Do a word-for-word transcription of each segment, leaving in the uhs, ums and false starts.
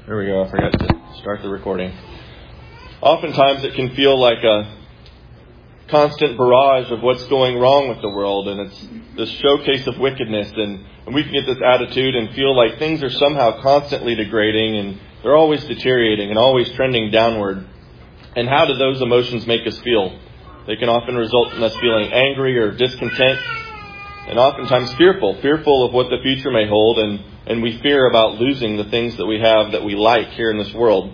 There we go. I forgot to start the recording. Oftentimes it can feel like a constant barrage of what's going wrong with the world, and it's this showcase of wickedness, and, and we can get this attitude and feel like things are somehow constantly degrading and they're always deteriorating and always trending downward. And how do those emotions make us feel? They can often result in us feeling angry or discontent, and oftentimes fearful, fearful of what the future may hold, and, and we fear about losing the things that we have that we like here in this world.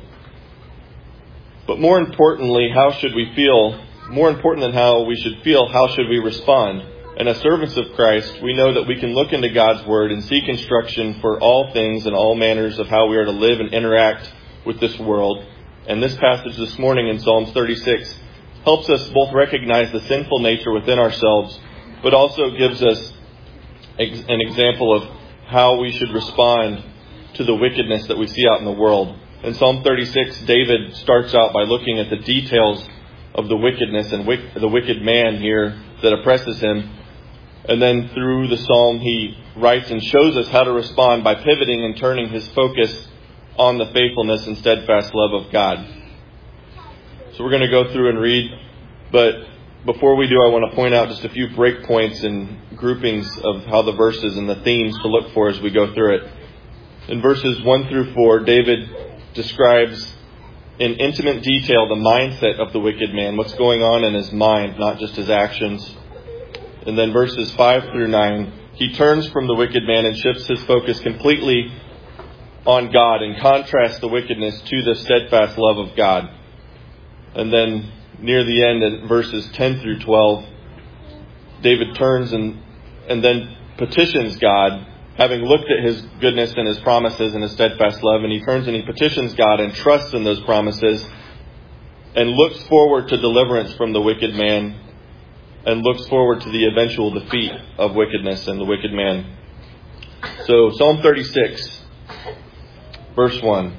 But more importantly, how should we feel? More important than how we should feel, how should we respond? And as servants of Christ, we know that we can look into God's Word and seek instruction for all things and all manners of how we are to live and interact with this world. And this passage this morning in Psalms thirty-six helps us both recognize the sinful nature within ourselves, but also gives us an example of how we should respond to the wickedness that we see out in the world. In Psalm thirty-six, David starts out by looking at the details of the wickedness and wick- the wicked man here that oppresses him. And then through the psalm, he writes and shows us how to respond by pivoting and turning his focus on the faithfulness and steadfast love of God. So we're going to go through and read, but before we do, I want to point out just a few break points and groupings of how the verses and the themes to look for as we go through it. In verses one through four, David describes in intimate detail the mindset of the wicked man, what's going on in his mind, not just his actions. And then verses five through nine, he turns from the wicked man and shifts his focus completely on God and contrasts the wickedness to the steadfast love of God. And then near the end, in verses ten through twelve, David turns and and then petitions God, having looked at his goodness and his promises and his steadfast love, and he turns and he petitions God and trusts in those promises and looks forward to deliverance from the wicked man and looks forward to the eventual defeat of wickedness and the wicked man. So Psalm thirty-six, verse one.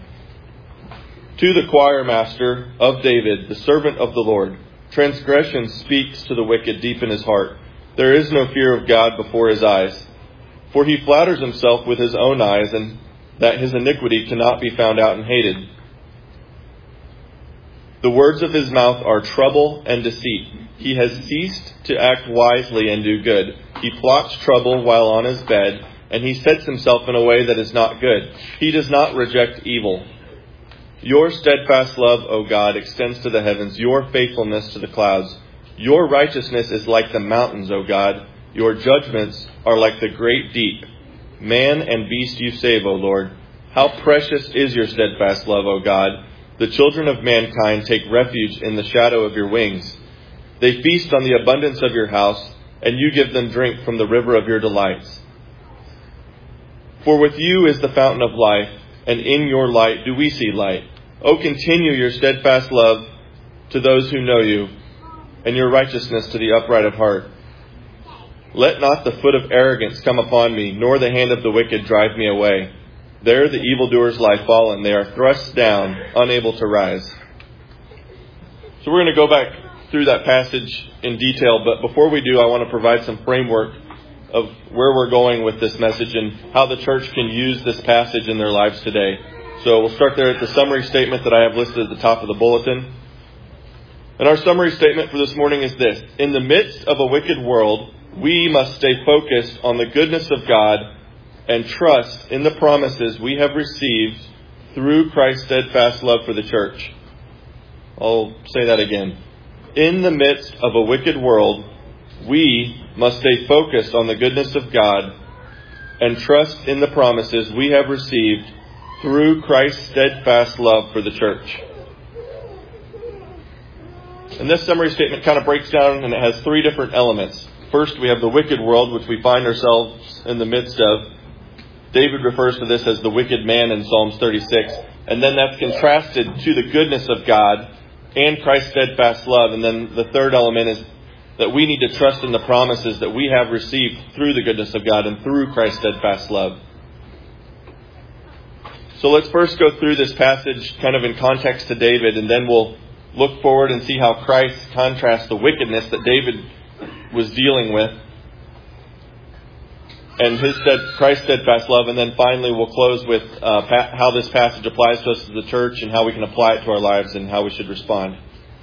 To the choir master of David, the servant of the Lord, transgression speaks to the wicked deep in his heart. There is no fear of God before his eyes. For he flatters himself with his own eyes, and that his iniquity cannot be found out and hated. The words of his mouth are trouble and deceit. He has ceased to act wisely and do good. He plots trouble while on his bed, and he sets himself in a way that is not good. He does not reject evil. Your steadfast love, O God, extends to the heavens, your faithfulness to the clouds. Your righteousness is like the mountains, O God. Your judgments are like the great deep. Man and beast you save, O Lord. How precious is your steadfast love, O God. The children of mankind take refuge in the shadow of your wings. They feast on the abundance of your house, and you give them drink from the river of your delights. For with you is the fountain of life, and in your light do we see light. O continue your steadfast love to those who know you, and your righteousness to the upright of heart. Let not the foot of arrogance come upon me, nor the hand of the wicked drive me away. There the evildoers lie fallen. They are thrust down, unable to rise. So we're going to go back through that passage in detail, but before we do, I want to provide some framework of where we're going with this message and how the church can use this passage in their lives today. So we'll start there at the summary statement that I have listed at the top of the bulletin. And our summary statement for this morning is this. In the midst of a wicked world, we must stay focused on the goodness of God and trust in the promises we have received through Christ's steadfast love for the church. I'll say that again. In the midst of a wicked world, we must stay focused on the goodness of God and trust in the promises we have received through Christ's steadfast love for the church. And this summary statement kind of breaks down and it has three different elements. First, we have the wicked world, which we find ourselves in the midst of. David refers to this as the wicked man in Psalms thirty-six. And then that's contrasted to the goodness of God and Christ's steadfast love. And then the third element is that we need to trust in the promises that we have received through the goodness of God and through Christ's steadfast love. So let's first go through this passage kind of in context to David, and then we'll look forward and see how Christ contrasts the wickedness that David was dealing with and his stead, Christ's steadfast love. And then finally, we'll close with uh, pa- how this passage applies to us as the church and how we can apply it to our lives and how we should respond.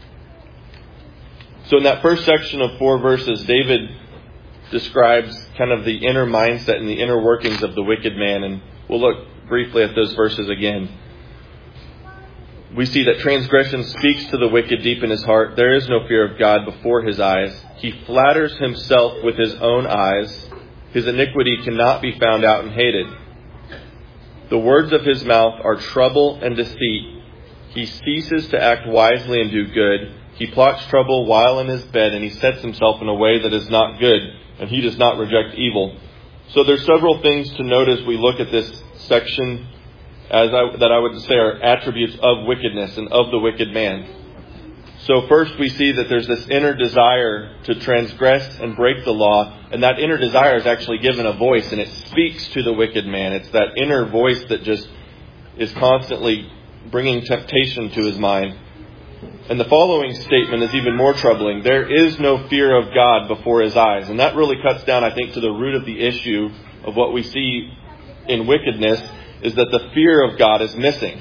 So in that first section of four verses, David describes kind of the inner mindset and the inner workings of the wicked man. And we'll look briefly at those verses again. We see that transgression speaks to the wicked deep in his heart. There is no fear of God before his eyes. He flatters himself with his own eyes. His iniquity cannot be found out and hated. The words of his mouth are trouble and deceit. He ceases to act wisely and do good. He plots trouble while in his bed, and he sets himself in a way that is not good, and he does not reject evil. So there's several things to note as we look at this section as I, that I would say are attributes of wickedness and of the wicked man. So first we see that there's this inner desire to transgress and break the law, and that inner desire is actually given a voice, and it speaks to the wicked man. It's that inner voice that just is constantly bringing temptation to his mind. And the following statement is even more troubling. There is no fear of God before his eyes. And that really cuts down, I think, to the root of the issue of what we see in wickedness, is that the fear of God is missing.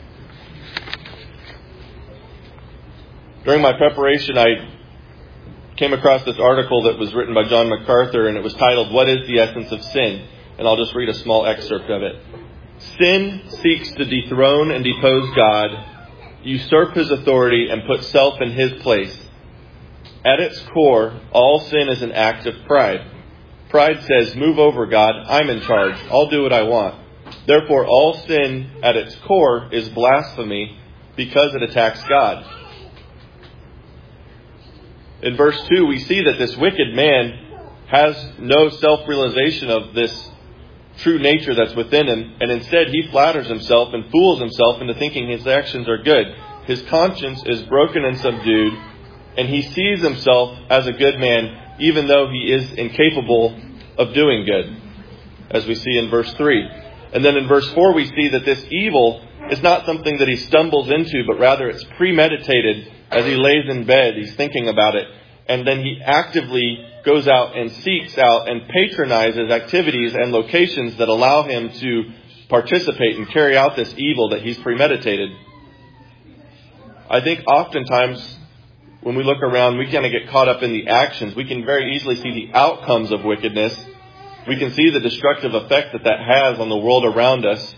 During my preparation, I came across this article that was written by John MacArthur, and it was titled, "What is the Essence of Sin?" And I'll just read a small excerpt of it. Sin seeks to dethrone and depose God, usurp his authority, and put self in his place. At its core, all sin is an act of pride. Pride says, "Move over, God. I'm in charge. I'll do what I want." Therefore, all sin at its core is blasphemy because it attacks God. In verse two, we see that this wicked man has no self-realization of this true nature that's within him, and instead he flatters himself and fools himself into thinking his actions are good. His conscience is broken and subdued, and he sees himself as a good man, even though he is incapable of doing good, as we see in verse three. And then in verse four, we see that this evil is not something that he stumbles into, but rather it's premeditated. As he lays in bed, he's thinking about it. And then he actively goes out and seeks out and patronizes activities and locations that allow him to participate and carry out this evil that he's premeditated. I think oftentimes when we look around, we kind of get caught up in the actions. We can very easily see the outcomes of wickedness. We can see the destructive effect that that has on the world around us.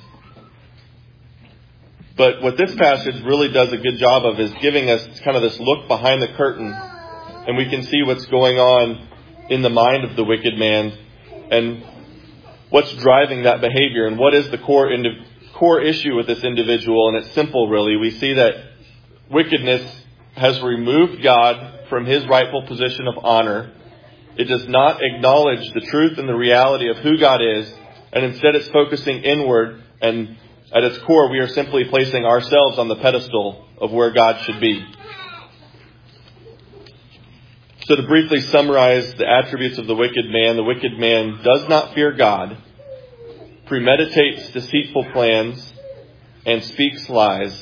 But what this passage really does a good job of is giving us kind of this look behind the curtain, and we can see what's going on in the mind of the wicked man and what's driving that behavior and what is the core indi- core issue with this individual. And it's simple, really. We see that wickedness has removed God from his rightful position of honor. It does not acknowledge the truth and the reality of who God is, and instead it's focusing inward, and at its core we are simply placing ourselves on the pedestal of where God should be. So to briefly summarize the attributes of the wicked man, the wicked man does not fear God, premeditates deceitful plans, and speaks lies,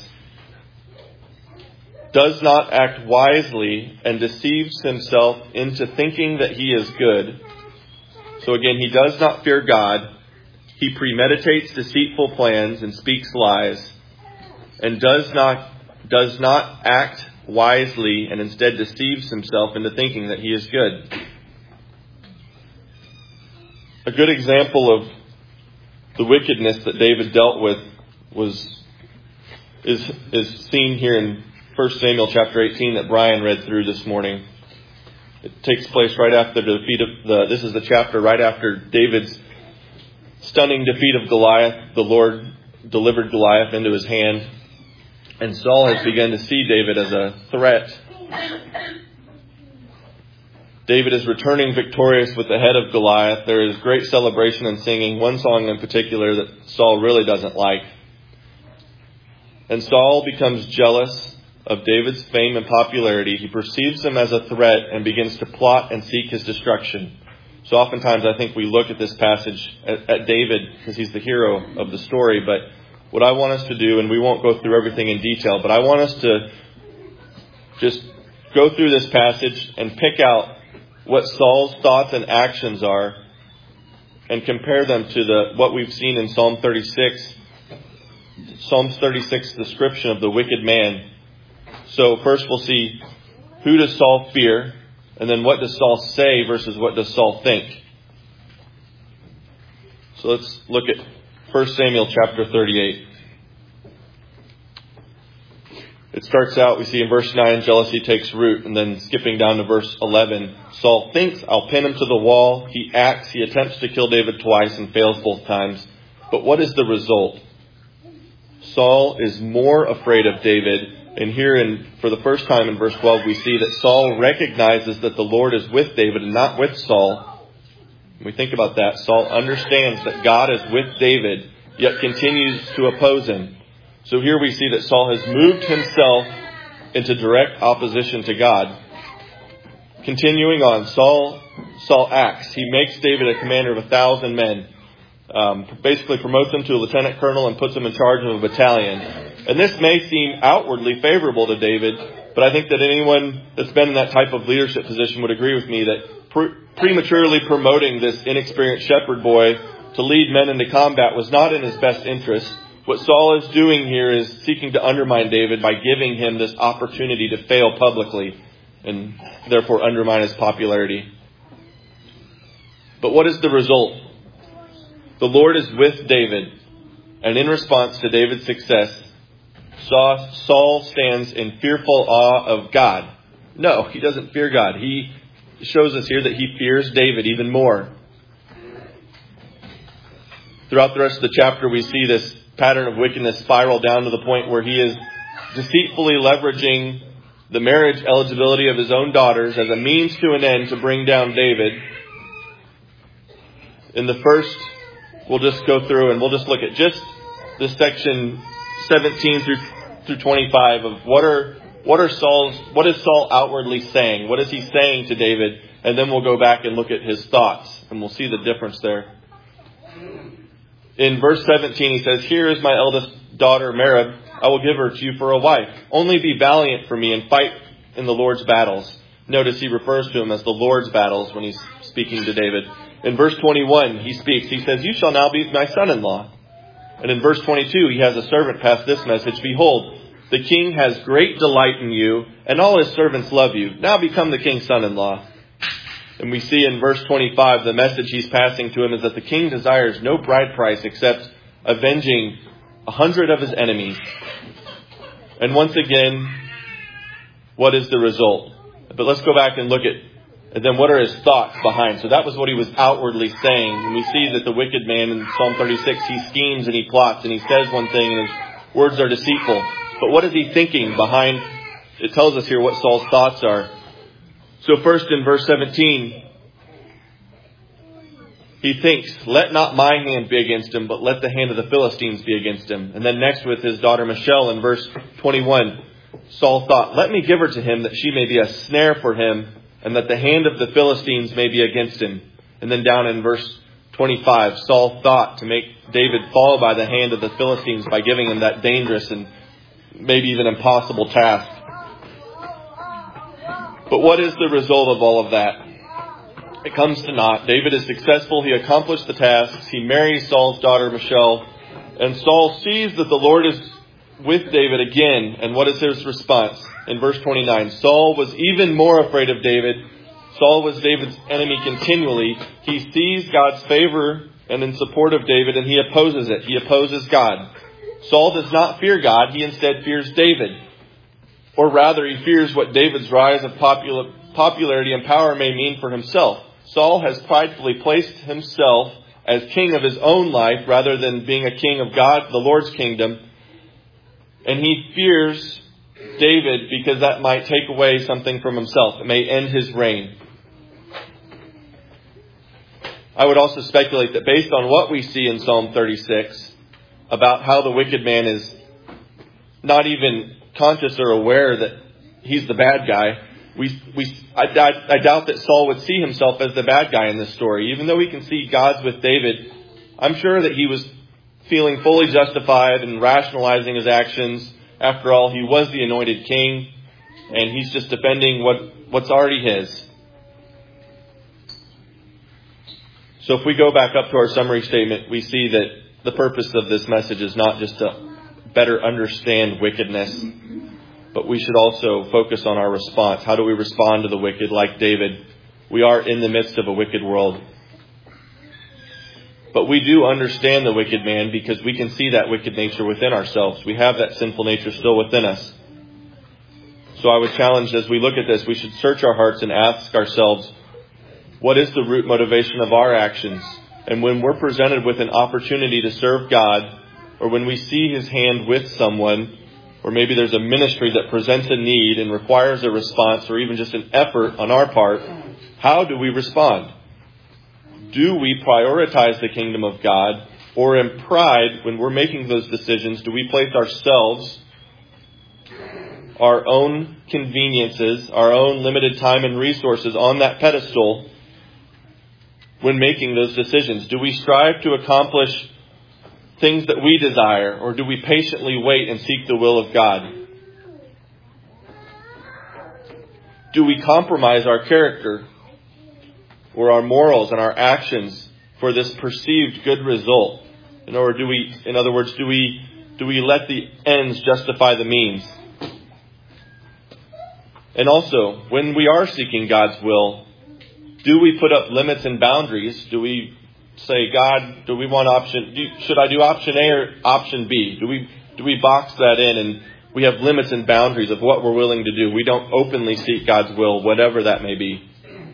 does not act wisely, and deceives himself into thinking that he is good. So again, he does not fear God. He premeditates deceitful plans and speaks lies, and does not does not act wisely, and instead deceives himself into thinking that he is good. A good example of the wickedness that David dealt with was is is seen here in First Samuel chapter eighteen that Brian read through this morning. It takes place right after the defeat of the. This is the chapter right after David's stunning defeat of Goliath. The Lord delivered Goliath into his hand, and Saul has begun to see David as a threat. David is returning victorious with the head of Goliath. There is great celebration and singing. One song in particular that Saul really doesn't like. And Saul becomes jealous of David's fame and popularity. He perceives him as a threat and begins to plot and seek his destruction. So oftentimes I think we look at this passage at, at David because he's the hero of the story. But what I want us to do, and we won't go through everything in detail, but I want us to just go through this passage and pick out what Saul's thoughts and actions are and compare them to the what we've seen in Psalm thirty-six. Psalm thirty-six description of the wicked man. So first we'll see, who does Saul fear? And then what does Saul say versus what does Saul think? So let's look at First Samuel chapter thirty-eight. It starts out, we see in verse nine, jealousy takes root. And then skipping down to verse eleven, Saul thinks, I'll pin him to the wall. He acts, he attempts to kill David twice and fails both times. But what is the result? Saul is more afraid of David. And here, in, for the first time in verse twelve, we see that Saul recognizes that the Lord is with David and not with Saul. When we think about that, Saul understands that God is with David, yet continues to oppose him. So here we see that Saul has moved himself into direct opposition to God. Continuing on, Saul Saul acts. He makes David a commander of a thousand men. Um, basically promotes him to a lieutenant colonel and puts him in charge of a battalion. And this may seem outwardly favorable to David, but I think that anyone that's been in that type of leadership position would agree with me that pre- prematurely promoting this inexperienced shepherd boy to lead men into combat was not in his best interest. What Saul is doing here is seeking to undermine David by giving him this opportunity to fail publicly and therefore undermine his popularity. But what is the result? The Lord is with David, and in response to David's success, Saul stands in fearful awe of God. No, he doesn't fear God. He shows us here that he fears David even more. Throughout the rest of the chapter, we see this pattern of wickedness spiral down to the point where he is deceitfully leveraging the marriage eligibility of his own daughters as a means to an end to bring down David. In the first, we'll just go through and we'll just look at just this section seventeen through through twenty-five of what are what are Saul's what is Saul outwardly saying? What is he saying to David? And then we'll go back and look at his thoughts and we'll see the difference there. In verse seventeen, he says, "Here is my eldest daughter, Merab. I will give her to you for a wife. Only be valiant for me and fight in the Lord's battles." Notice he refers to him as the Lord's battles when he's speaking to David. In verse twenty-one, he speaks. He says, "You shall now be my son-in-law." And in verse twenty-two, he has a servant pass this message. "Behold, the king has great delight in you, and all his servants love you. Now become the king's son-in-law." And we see in verse twenty-five, the message he's passing to him is that the king desires no bride price except avenging a hundred of his enemies. And once again, what is the result? But let's go back and look at, and then what are his thoughts behind? So that was what he was outwardly saying. And we see that the wicked man in Psalm thirty-six, he schemes and he plots and he says one thing and his words are deceitful. But what is he thinking behind? It tells us here what Saul's thoughts are. So first in verse seventeen, he thinks, "Let not my hand be against him, but let the hand of the Philistines be against him." And then next with his daughter Michal in verse twenty-one, Saul thought, "Let me give her to him that she may be a snare for him, and that the hand of the Philistines may be against him." And then down in verse twenty-five, Saul thought to make David fall by the hand of the Philistines by giving him that dangerous and maybe even impossible task. But what is the result of all of that? It comes to naught. David is successful. He accomplished the tasks. He marries Saul's daughter Michal. And Saul sees that the Lord is with David again. And what is his response? In verse twenty-nine, Saul was even more afraid of David. Saul was David's enemy continually. He sees God's favor and in support of David, and he opposes it. He opposes God. Saul does not fear God. He instead fears David. Or rather, he fears what David's rise of popul- popularity and power may mean for himself. Saul has pridefully placed himself as king of his own life rather than being a king of God, the Lord's kingdom. And he fears David because that might take away something from himself. It may end his reign. I would also speculate that based on what we see in Psalm thirty-six about how the wicked man is not even conscious or aware that he's the bad guy, we we I, I, I doubt that Saul would see himself as the bad guy in this story. Even though we can see God's with David, I'm sure that he was feeling fully justified and rationalizing his actions. After all, he was the anointed king, and he's just defending what, what's already his. So if we go back up to our summary statement, we see that the purpose of this message is not just to better understand wickedness, but we should also focus on our response. How do we respond to the wicked? Like David, we are in the midst of a wicked world. But we do understand the wicked man because we can see that wicked nature within ourselves. We have that sinful nature still within us. So I would challenge, as we look at this, we should search our hearts and ask ourselves, what is the root motivation of our actions? And when we're presented with an opportunity to serve God, or when we see His hand with someone, or maybe there's a ministry that presents a need and requires a response, or even just an effort on our part, how do we respond? Do we prioritize the kingdom of God? Or in pride, when we're making those decisions, do we place ourselves, our own conveniences, our own limited time and resources on that pedestal when making those decisions? Do we strive to accomplish things that we desire, or do we patiently wait and seek the will of God? Do we compromise our character or our morals and our actions for this perceived good result? In order, do we, in other words, do we do we let the ends justify the means? And also, when we are seeking God's will, do we put up limits and boundaries? Do we say, God, do we want option? Do, should I do option A or option B? Do we do we box that in, and we have limits and boundaries of what we're willing to do? We don't openly seek God's will, whatever that may be.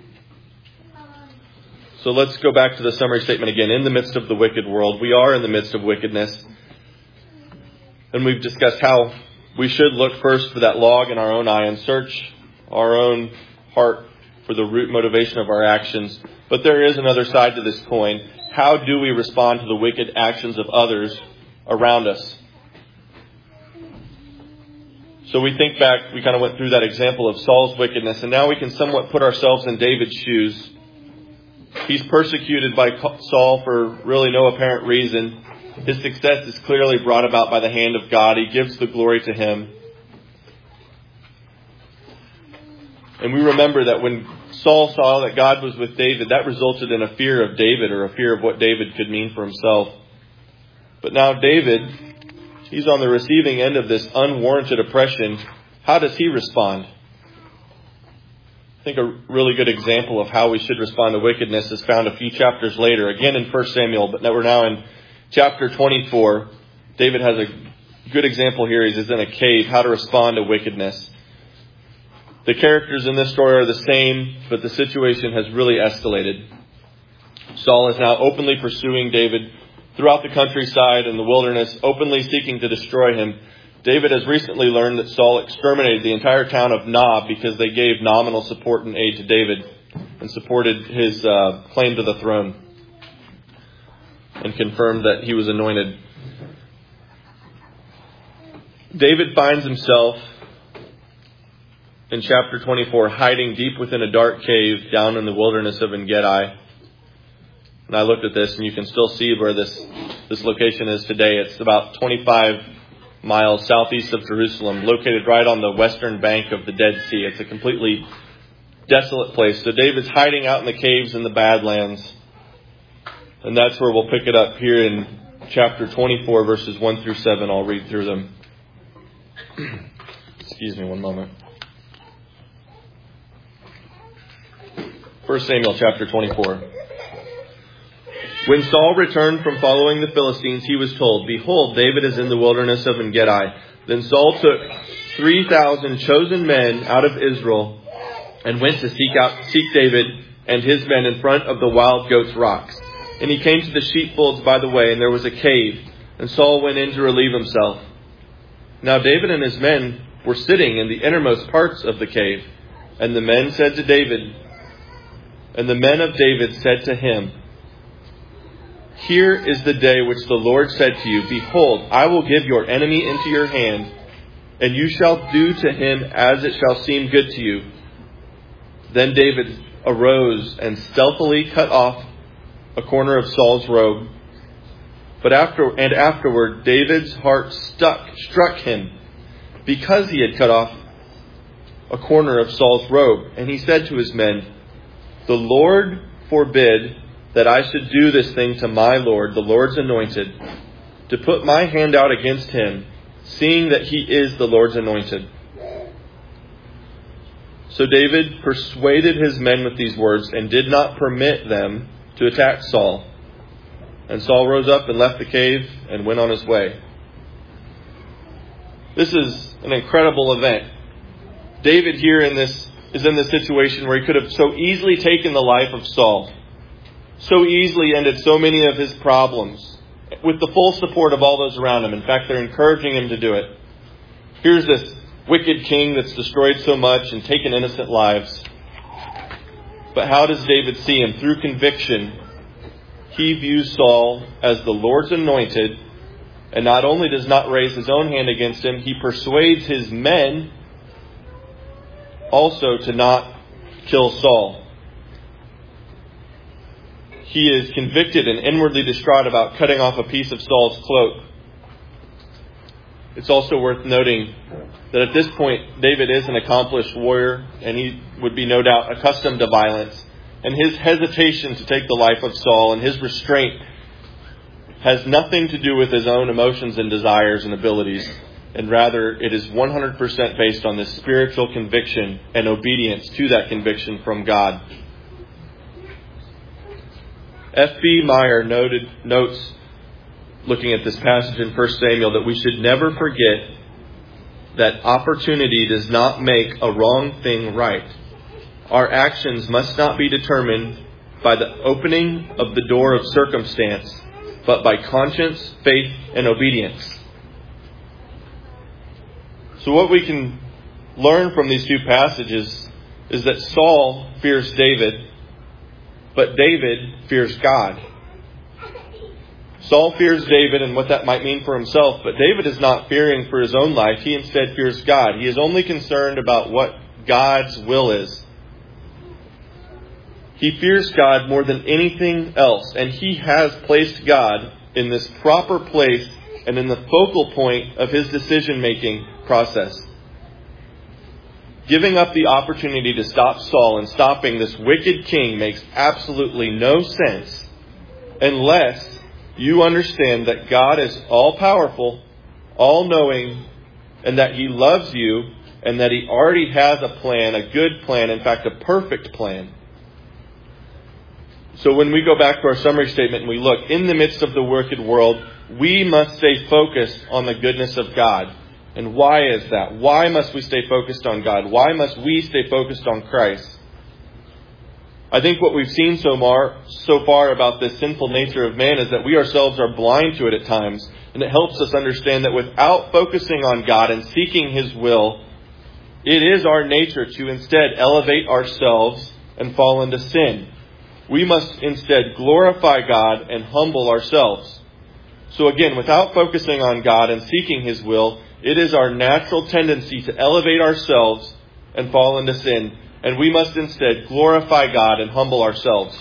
So let's go back to the summary statement again. In the midst of the wicked world, we are in the midst of wickedness. And we've discussed how we should look first for that log in our own eye and search our own heart for the root motivation of our actions. But there is another side to this coin. How do we respond to the wicked actions of others around us? So we think back, we kind of went through that example of Saul's wickedness, and now we can somewhat put ourselves in David's shoes. He's persecuted by Saul for really no apparent reason. His success is clearly brought about by the hand of God. He gives the glory to Him. And we remember that when Saul saw that God was with David, that resulted in a fear of David, or a fear of what David could mean for himself. But now David, he's on the receiving end of this unwarranted oppression. How does he respond? I think a really good example of how we should respond to wickedness is found a few chapters later, again in First Samuel, but now we're now in chapter twenty-four. David has a good example here. He's in a cave, how to respond to wickedness. The characters in this story are the same, but the situation has really escalated. Saul is now openly pursuing David throughout the countryside and the wilderness, openly seeking to destroy him. David has recently learned that Saul exterminated the entire town of Nob because they gave nominal support and aid to David and supported his uh, claim to the throne and confirmed that he was anointed. David finds himself in chapter twenty-four hiding deep within a dark cave down in the wilderness of En-Gedi. And I looked at this, and you can still see where this, this location is today. It's about twenty-five miles southeast of Jerusalem, located right on the western bank of the Dead Sea. It's a completely desolate place. So David's hiding out in the caves in the Badlands. And that's where we'll pick it up here in chapter twenty-four, verses one through seven. I'll read through them. Excuse me one moment. First Samuel chapter twenty-four. When Saul returned from following the Philistines, he was told, "Behold, David is in the wilderness of En-Gedi." Then Saul took three thousand chosen men out of Israel and went to seek out seek David and his men in front of the wild goats' rocks. And he came to the sheepfolds by the way, and there was a cave, and Saul went in to relieve himself. Now David and his men were sitting in the innermost parts of the cave. And the men said to David, and the men of David said to him, "Here is the day which the Lord said to you, Behold, I will give your enemy into your hand, and you shall do to him as it shall seem good to you." Then David arose and stealthily cut off a corner of Saul's robe. But after and afterward, David's heart stuck, struck him, because he had cut off a corner of Saul's robe. And he said to his men, "The Lord forbid that I should do this thing to my Lord, the Lord's anointed, to put my hand out against him, seeing that he is the Lord's anointed. So David persuaded his men with these words and did not permit them to attack Saul. And Saul rose up and left the cave and went on his way. This is an incredible event. David here in this is in this situation where he could have so easily taken the life of Saul, so easily ended so many of his problems, with the full support of all those around him. In fact, they're encouraging him to do it. Here's this wicked king that's destroyed so much and taken innocent lives. But how does David see him? Through conviction. He views Saul as the Lord's anointed, and not only does not raise his own hand against him, he persuades his men also to not kill Saul. He is convicted and inwardly distraught about cutting off a piece of Saul's cloak. It's also worth noting that at this point, David is an accomplished warrior, and he would be no doubt accustomed to violence. And his hesitation to take the life of Saul and his restraint has nothing to do with his own emotions and desires and abilities. And rather, it is one hundred percent based on this spiritual conviction and obedience to that conviction from God. F B Meyer noted, notes, looking at this passage in First Samuel, that we should never forget that opportunity does not make a wrong thing right. Our actions must not be determined by the opening of the door of circumstance, but by conscience, faith, and obedience. So what we can learn from these two passages is that Saul fears David, but David fears God. Saul fears David and what that might mean for himself, but David is not fearing for his own life. He instead fears God. He is only concerned about what God's will is. He fears God more than anything else, and he has placed God in this proper place and in the focal point of his decision-making process. Giving up the opportunity to stop Saul and stopping this wicked king makes absolutely no sense unless you understand that God is all-powerful, all-knowing, and that he loves you, and that he already has a plan, a good plan, in fact, a perfect plan. So when we go back to our summary statement and we look, in the midst of the wicked world, we must stay focused on the goodness of God. And why is that? Why must we stay focused on God? Why must we stay focused on Christ? I think what we've seen so far, so far about this sinful nature of man is that we ourselves are blind to it at times. And it helps us understand that without focusing on God and seeking his will, it is our nature to instead elevate ourselves and fall into sin. We must instead glorify God and humble ourselves. So again, without focusing on God and seeking his will, it is our natural tendency to elevate ourselves and fall into sin. And we must instead glorify God and humble ourselves.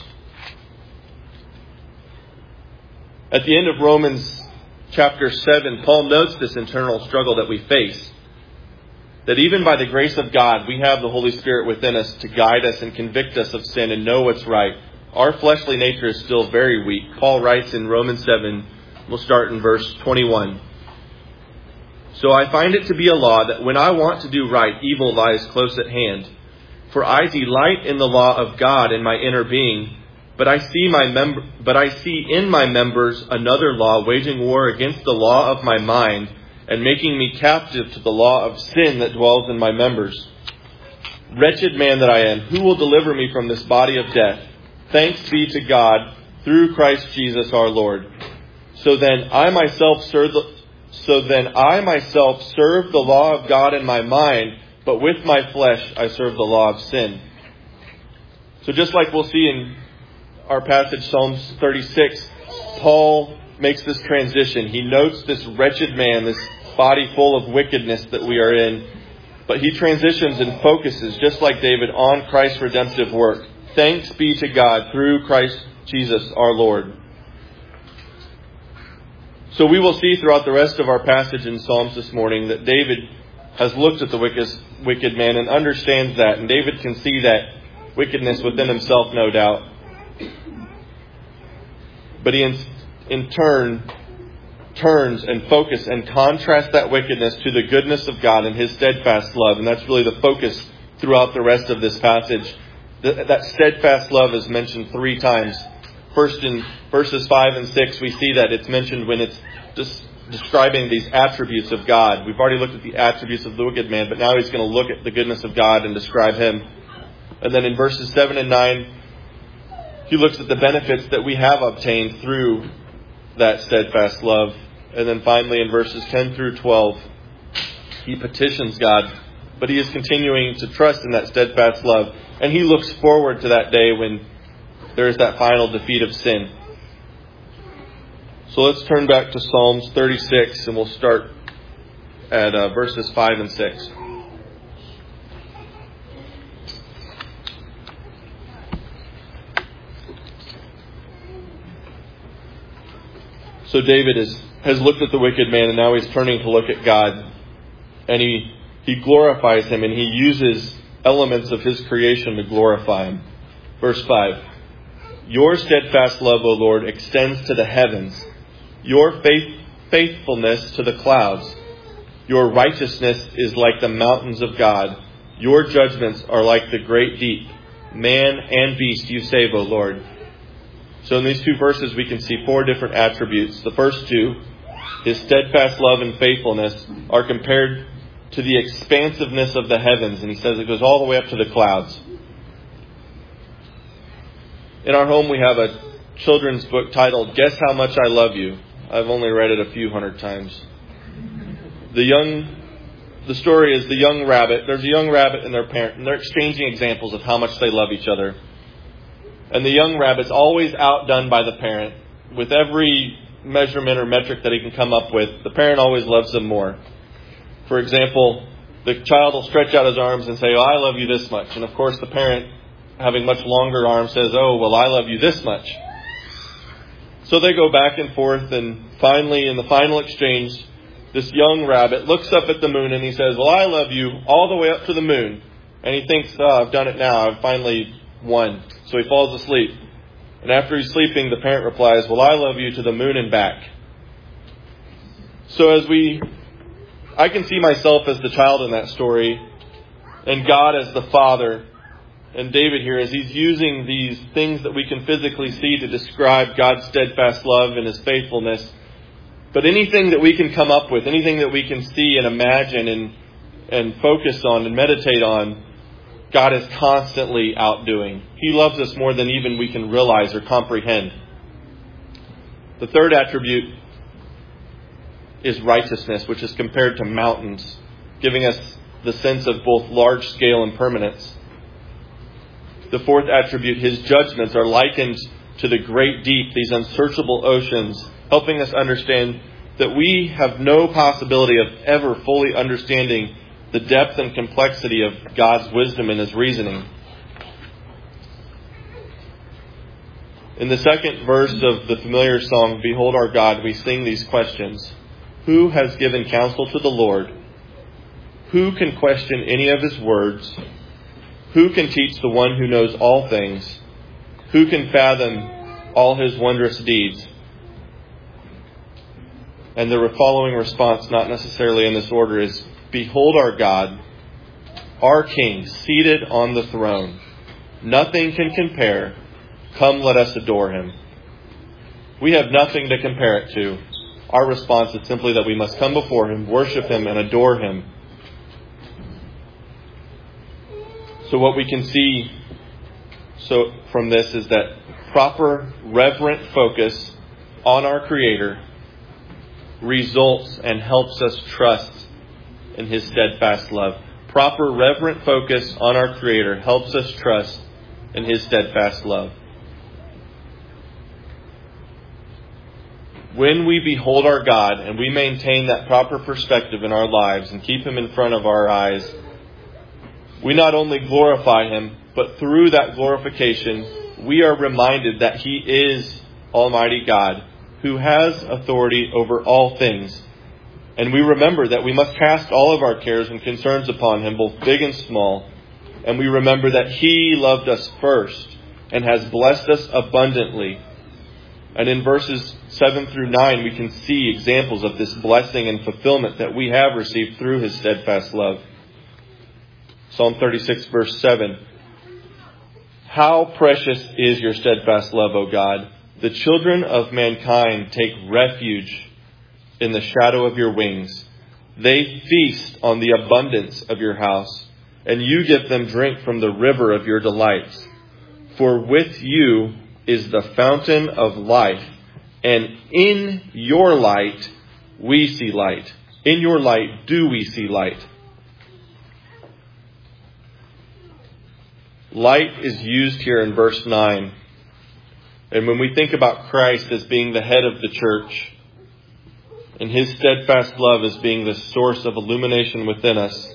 At the end of Romans chapter seven, Paul notes this internal struggle that we face. That even by the grace of God, we have the Holy Spirit within us to guide us and convict us of sin and know what's right. Our fleshly nature is still very weak. Paul writes in Romans seven, we'll start in verse twenty-one. So I find it to be a law that when I want to do right, evil lies close at hand. For I delight in the law of God in my inner being, but I see my mem- but I see in my members another law waging war against the law of my mind and making me captive to the law of sin that dwells in my members. Wretched man that I am, who will deliver me from this body of death? Thanks be to God through Christ Jesus our Lord. So then I myself serve the, so then I myself serve the law of God in my mind, but with my flesh I serve the law of sin. So just like we'll see in our passage, Psalms thirty-six, Paul makes this transition. He notes this wretched man, this body full of wickedness that we are in, but he transitions and focuses, just like David, on Christ's redemptive work. Thanks be to God through Christ Jesus our Lord. So we will see throughout the rest of our passage in Psalms this morning that David has looked at the wicked, wicked man and understands that. And David can see that wickedness within himself, no doubt. But he in, in turn turns and focus and contrasts that wickedness to the goodness of God and His steadfast love. And that's really the focus throughout the rest of this passage. That steadfast love is mentioned three times. First, in verses five and six, we see that it's mentioned when it's just describing these attributes of God. We've already looked at the attributes of the wicked man, but now he's going to look at the goodness of God and describe Him. And then in verses seven and nine, he looks at the benefits that we have obtained through that steadfast love. And then finally in verses ten through twelve, he petitions God, but he is continuing to trust in that steadfast love. And he looks forward to that day when there is that final defeat of sin. So let's turn back to Psalms thirty-six, and we'll start at uh, verses five and six. So David is, has looked at the wicked man, and now he's turning to look at God. And he, he glorifies Him, and he uses elements of His creation to glorify Him. Verse five. Your steadfast love, O Lord, extends to the heavens. Your faith, faithfulness to the clouds. Your righteousness is like the mountains of God. Your judgments are like the great deep. Man and beast you save, O Lord. So in these two verses we can see four different attributes. The first two, His steadfast love and faithfulness, are compared to the expansiveness of the heavens. And he says it goes all the way up to the clouds. In our home we have a children's book titled, Guess How Much I Love You. I've only read it a few hundred times. The young, the story is the young rabbit. There's a young rabbit and their parent, and they're exchanging examples of how much they love each other. And the young rabbit's always outdone by the parent. With every measurement or metric that he can come up with, the parent always loves them more. For example, the child will stretch out his arms and say, oh, I love you this much. And of course the parent, having much longer arms, says, oh, well, I love you this much. So they go back and forth, and finally, in the final exchange, this young rabbit looks up at the moon and he says, well, I love you all the way up to the moon. And he thinks, oh, I've done it now. I've finally won. So he falls asleep. And after he's sleeping, the parent replies, well, I love you to the moon and back. So as we, I can see myself as the child in that story, and God as the father. And David here, as he's using these things that we can physically see to describe God's steadfast love and His faithfulness. But anything that we can come up with, anything that we can see and imagine and, and focus on and meditate on, God is constantly outdoing. He loves us more than even we can realize or comprehend. The third attribute is righteousness, which is compared to mountains, giving us the sense of both large scale and permanence. The fourth attribute, His judgments, are likened to the great deep, these unsearchable oceans, helping us understand that we have no possibility of ever fully understanding the depth and complexity of God's wisdom and His reasoning. In the second verse of the familiar song, Behold Our God, we sing these questions. Who has given counsel to the Lord? Who can question any of His words? Who can teach the one who knows all things? Who can fathom all His wondrous deeds? And the following response, not necessarily in this order, is, Behold our God, our King, seated on the throne. Nothing can compare. Come, let us adore Him. We have nothing to compare it to. Our response is simply that we must come before Him, worship Him, and adore Him. So what we can see so from this is that proper reverent focus on our Creator results and helps us trust in His steadfast love. Proper reverent focus on our Creator helps us trust in His steadfast love. When we behold our God and we maintain that proper perspective in our lives and keep Him in front of our eyes, we not only glorify Him, but through that glorification, we are reminded that He is Almighty God, who has authority over all things. And we remember that we must cast all of our cares and concerns upon Him, both big and small. And we remember that He loved us first and has blessed us abundantly. And in verses seven through nine, we can see examples of this blessing and fulfillment that we have received through His steadfast love. Psalm thirty-six, verse seven. How precious is your steadfast love, O God! The children of mankind take refuge in the shadow of your wings. They feast on the abundance of your house, and you give them drink from the river of your delights. For with you is the fountain of life, and in your light we see light. In your light do we see light. Light is used here in verse nine. And when we think about Christ as being the head of the church, and His steadfast love as being the source of illumination within us,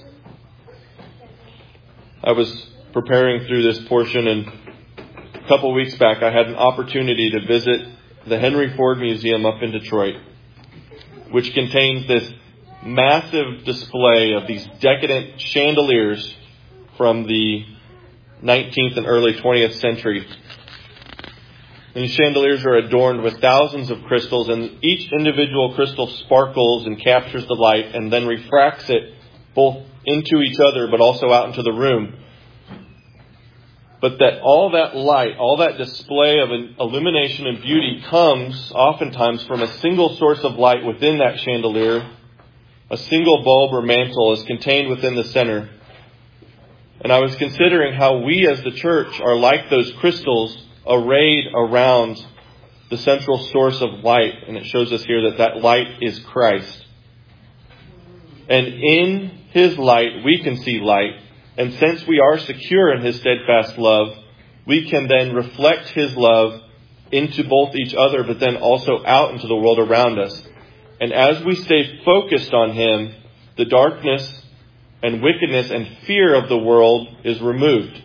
I was preparing through this portion, and a couple of weeks back I had an opportunity to visit the Henry Ford Museum up in Detroit, which contains this massive display of these decadent chandeliers from the nineteenth and early twentieth century. These chandeliers are adorned with thousands of crystals, and each individual crystal sparkles and captures the light and then refracts it both into each other but also out into the room. But that all that light, all that display of illumination and beauty comes oftentimes from a single source of light within that chandelier. A single bulb or mantle is contained within the center. And I was considering how we as the church are like those crystals arrayed around the central source of light. And it shows us here that that light is Christ. And in His light, we can see light. And since we are secure in His steadfast love, we can then reflect His love into both each other, but then also out into the world around us. And as we stay focused on Him, the darkness and wickedness and fear of the world is removed.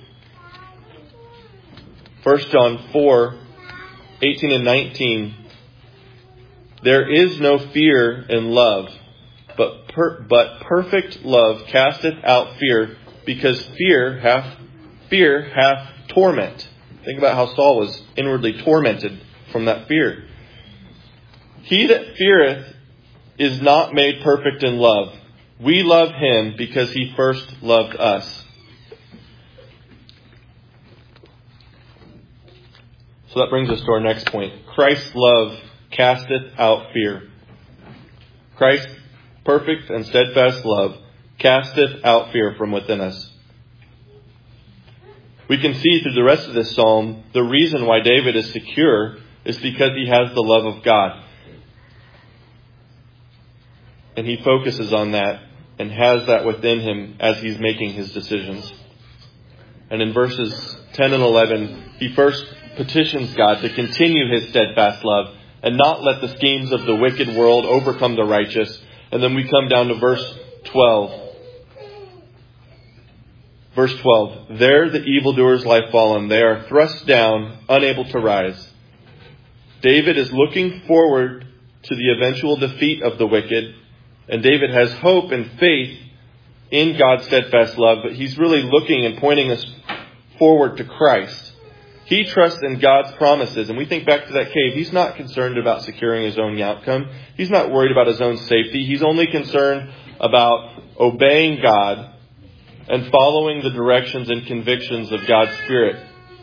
First John four, eighteen and nineteen. There is no fear in love, but per, but perfect love casteth out fear, because fear hath fear hath torment. Think about how Saul was inwardly tormented from that fear. He that feareth is not made perfect in love. We love Him because He first loved us. So that brings us to our next point. Christ's love casteth out fear. Christ's perfect and steadfast love casteth out fear from within us. We can see through the rest of this psalm, the reason why David is secure is because he has the love of God. And he focuses on that and has that within him as he's making his decisions. And in verses ten and eleven, he first petitions God to continue His steadfast love and not let the schemes of the wicked world overcome the righteous. And then we come down to verse twelve. Verse twelve. There the evildoers lie fallen. They are thrust down, unable to rise. David is looking forward to the eventual defeat of the wicked. And David has hope and faith in God's steadfast love, but he's really looking and pointing us forward to Christ. He trusts in God's promises. And we think back to that cave. He's not concerned about securing his own outcome. He's not worried about his own safety. He's only concerned about obeying God and following the directions and convictions of God's Spirit.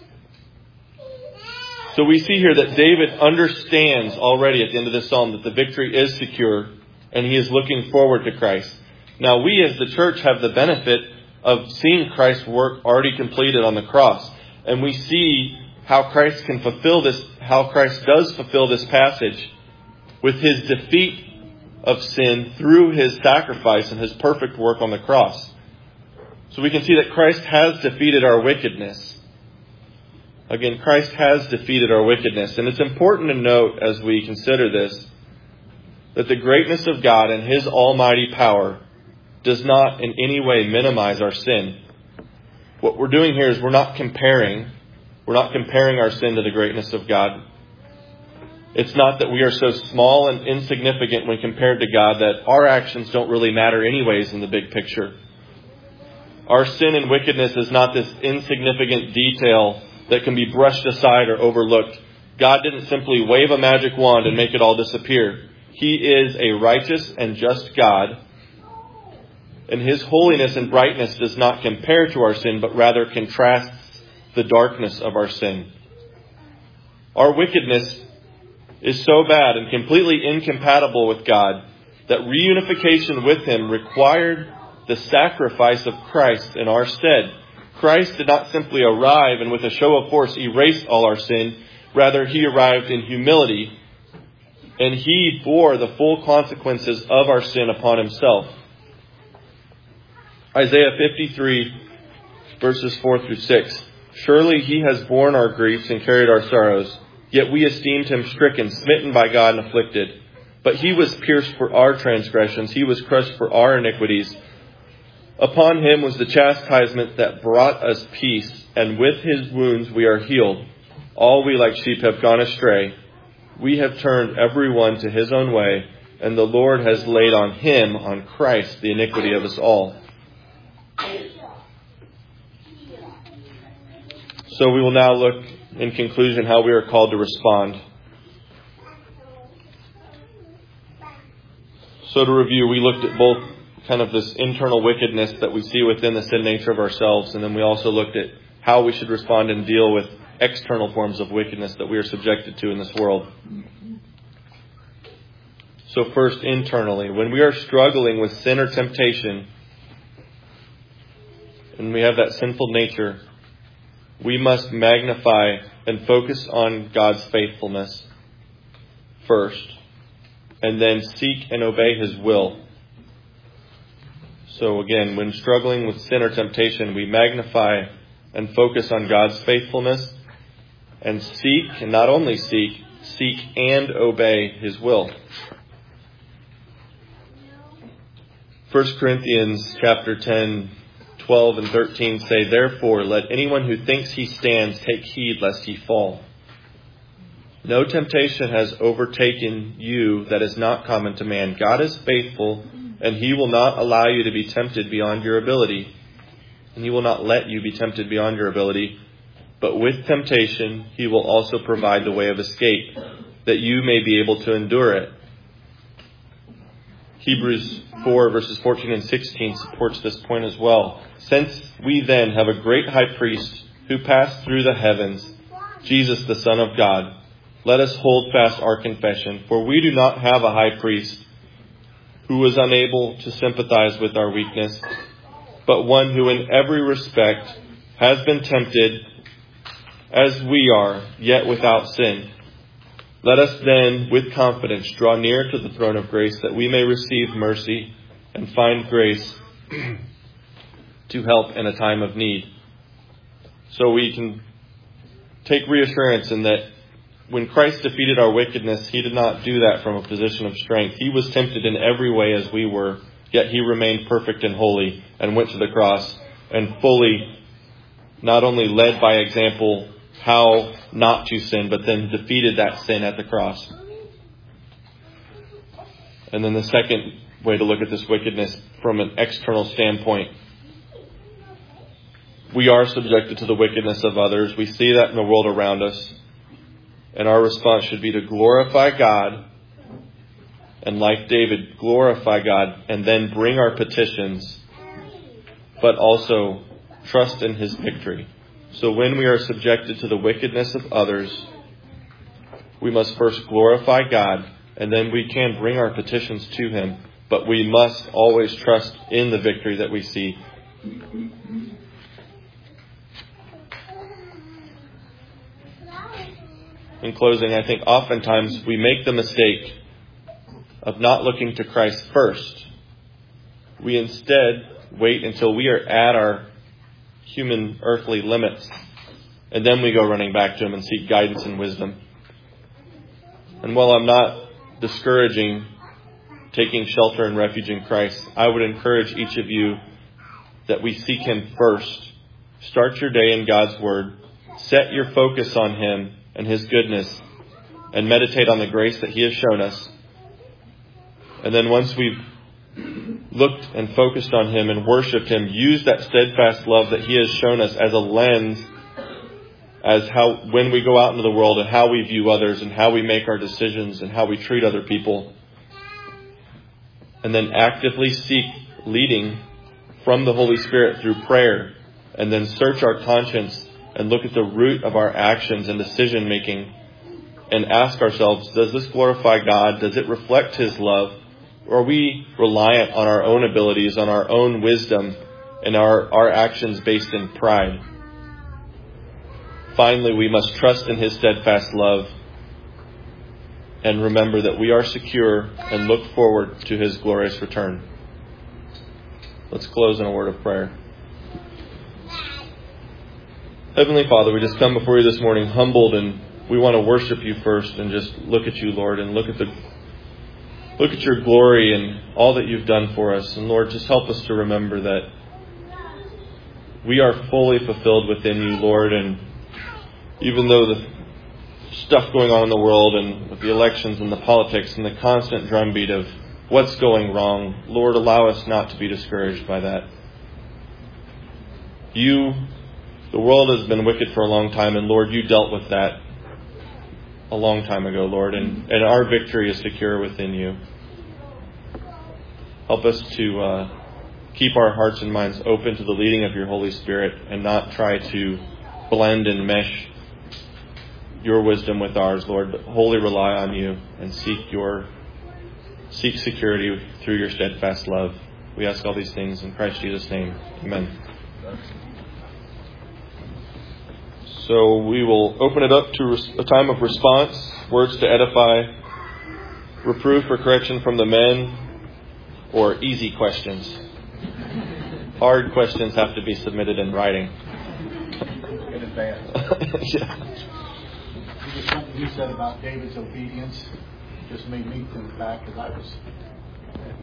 So we see here that David understands already at the end of this psalm that the victory is secure, and he is looking forward to Christ. Now we as the church have the benefit of seeing Christ's work already completed on the cross. And we see how Christ can fulfill this, how Christ does fulfill this passage with His defeat of sin through His sacrifice and His perfect work on the cross. So we can see that Christ has defeated our wickedness. Again, Christ has defeated our wickedness. And it's important to note as we consider this, that the greatness of God and His almighty power does not in any way minimize our sin. What we're doing here is we're not comparing. We're not comparing our sin to the greatness of God. It's not that we are so small and insignificant when compared to God that our actions don't really matter anyways in the big picture. Our sin and wickedness is not this insignificant detail that can be brushed aside or overlooked. God didn't simply wave a magic wand and make it all disappear. He is a righteous and just God, and His holiness and brightness does not compare to our sin, but rather contrasts the darkness of our sin. Our wickedness is so bad and completely incompatible with God that reunification with Him required the sacrifice of Christ in our stead. Christ did not simply arrive and with a show of force erase all our sin. Rather, He arrived in humility, and He bore the full consequences of our sin upon Himself. Isaiah fifty-three, verses four through six. Surely He has borne our griefs and carried our sorrows, yet we esteemed Him stricken, smitten by God, and afflicted. But He was pierced for our transgressions, He was crushed for our iniquities. Upon Him was the chastisement that brought us peace, and with His wounds we are healed. All we like sheep have gone astray. We have turned every one to his own way, and the Lord has laid on Him, on Christ, the iniquity of us all. So we will now look, in conclusion, how we are called to respond. So to review, we looked at both kind of this internal wickedness that we see within the sin nature of ourselves, and then we also looked at how we should respond and deal with external forms of wickedness that we are subjected to in this world. So first, internally, when we are struggling with sin or temptation, and we have that sinful nature, we must magnify and focus on God's faithfulness first, and then seek and obey His will. So again, when struggling with sin or temptation, we magnify and focus on God's faithfulness, and seek, and not only seek, seek and obey His will. First Corinthians chapter ten, twelve and thirteen say, Therefore, let anyone who thinks he stands take heed lest he fall. No temptation has overtaken you that is not common to man. God is faithful, and He will not allow you to be tempted beyond your ability. And He will not let you be tempted beyond your ability. But with temptation, He will also provide the way of escape, that you may be able to endure it. Hebrews four, verses fourteen and sixteen supports this point as well. Since we then have a great high priest who passed through the heavens, Jesus the Son of God, let us hold fast our confession. For we do not have a high priest who was unable to sympathize with our weakness, but one who in every respect has been tempted as we are, yet without sin. Let us then, with confidence, draw near to the throne of grace, that we may receive mercy and find grace to help in a time of need. So we can take reassurance in that when Christ defeated our wickedness, He did not do that from a position of strength. He was tempted in every way as we were, yet He remained perfect and holy and went to the cross and fully not only led by example how not to sin, but then defeated that sin at the cross. And then the second way to look at this wickedness from an external standpoint. We are subjected to the wickedness of others. We see that in the world around us. And our response should be to glorify God. And like David, glorify God and then bring our petitions, but also trust in His victory. So when we are subjected to the wickedness of others, we must first glorify God, and then we can bring our petitions to Him. But we must always trust in the victory that we see. In closing, I think oftentimes we make the mistake of not looking to Christ first. We instead wait until we are at our human earthly limits, and then we go running back to Him and seek guidance and wisdom. And while I'm not discouraging taking shelter and refuge in Christ, I would encourage each of you that we seek Him first. Start your day in God's Word. Set your focus on Him and His goodness, and meditate on the grace that He has shown us. And then once we've looked and focused on Him and worshipped Him, use that steadfast love that He has shown us as a lens as how when we go out into the world and how we view others and how we make our decisions and how we treat other people. And then actively seek leading from the Holy Spirit through prayer, and then search our conscience and look at the root of our actions and decision making and ask ourselves, does this glorify God? Does it reflect His love? Or are we reliant on our own abilities, on our own wisdom, and our, our actions based in pride? Finally, we must trust in His steadfast love and remember that we are secure and look forward to His glorious return. Let's close in a word of prayer. Heavenly Father, we just come before You this morning humbled, and we want to worship You first and just look at You, Lord, and look at the look at Your glory and all that You've done for us. And Lord, just help us to remember that we are fully fulfilled within You, Lord, and even though the stuff going on in the world and with the elections and the politics and the constant drumbeat of what's going wrong, Lord, allow us not to be discouraged by that. You, the world has been wicked for a long time, and Lord, You dealt with that a long time ago, Lord, and, and our victory is secure within You. Help us to uh, keep our hearts and minds open to the leading of Your Holy Spirit and not try to blend and mesh Your wisdom with ours, Lord, but wholly rely on You and seek Your seek security through Your steadfast love. We ask all these things in Christ Jesus' name. Amen. So we will open it up to a time of response, words to edify, reproof or correction from the men, or easy questions. Hard questions have to be submitted in writing. In advance. Yeah. Just something you said about David's obedience just made me think back, because I was